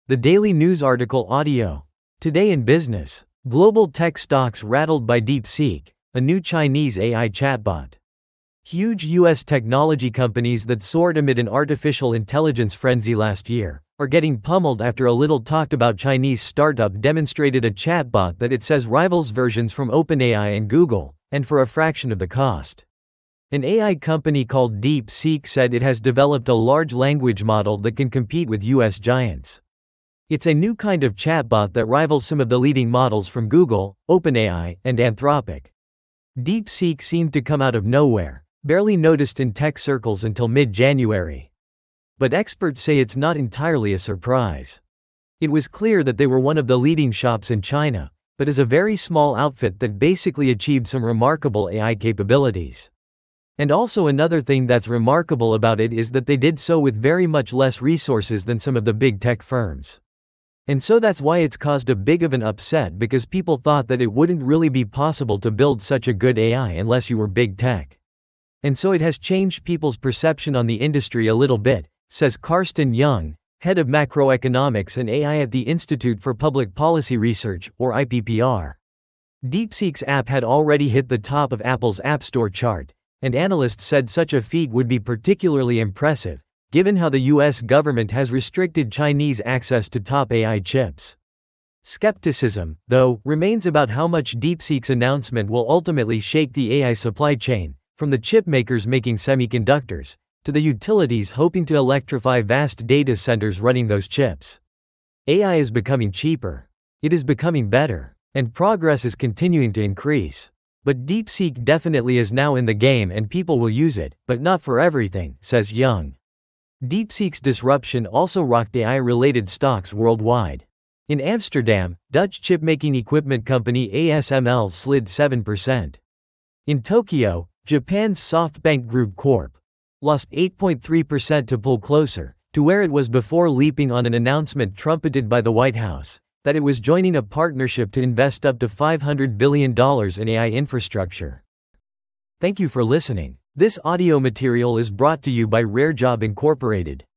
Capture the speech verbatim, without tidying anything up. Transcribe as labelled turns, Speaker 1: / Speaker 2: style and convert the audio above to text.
Speaker 1: The Daily News article audio. Today in business. Global tech stocks rattled by DeepSeek, a new Chinese A I chatbot. Huge U S technology companies that soared amid an artificial intelligence frenzy last year are getting pummeled after a little talked about Chinese startup demonstrated a chatbot that it says rivals versions from OpenAI and Google, and for a fraction of the cost. An A I company called DeepSeek said it has developed a large language model that can compete with U S giants. It's a new kind of chatbot that rivals some of the leading models from Google, OpenAI, and Anthropic. DeepSeek seemed to come out of nowhere, barely noticed in tech circles until mid-January. But experts say it's not entirely a surprise. It was clear that they were one of the leading shops in China, but is a very small outfit that basically achieved some remarkable A I capabilities. And also another thing that's remarkable about it is that they did so with very much less resources than some of the big tech firms. And so that's why it's caused a big of an upset, because people thought that it wouldn't really be possible to build such a good A I unless you were big tech. And so it has changed people's perception on the industry a little bit, says Karsten Young, head of macroeconomics and A I at the Institute for Public Policy Research, or I P P R. DeepSeek's app had already hit the top of Apple's App Store chart, and analysts said such a feat would be particularly impressive, given how the U S government has restricted Chinese access to top A I chips. Skepticism, though, remains about how much DeepSeek's announcement will ultimately shake the A I supply chain, from the chip makers making semiconductors, to the utilities hoping to electrify vast data centers running those chips. A I is becoming cheaper. It is becoming better, and progress is continuing to increase. But DeepSeek definitely is now in the game and people will use it, but not for everything, says Young. DeepSeek's disruption also rocked A I-related stocks worldwide. In Amsterdam, Dutch chip-making equipment company A S M L slid seven percent. In Tokyo, Japan's SoftBank Group Corporation lost eight point three percent to pull closer to where it was before leaping on an announcement trumpeted by the White House that it was joining a partnership to invest up to five hundred billion dollars in A I infrastructure. Thank you for listening. This audio material is brought to you by RareJob Incorporated.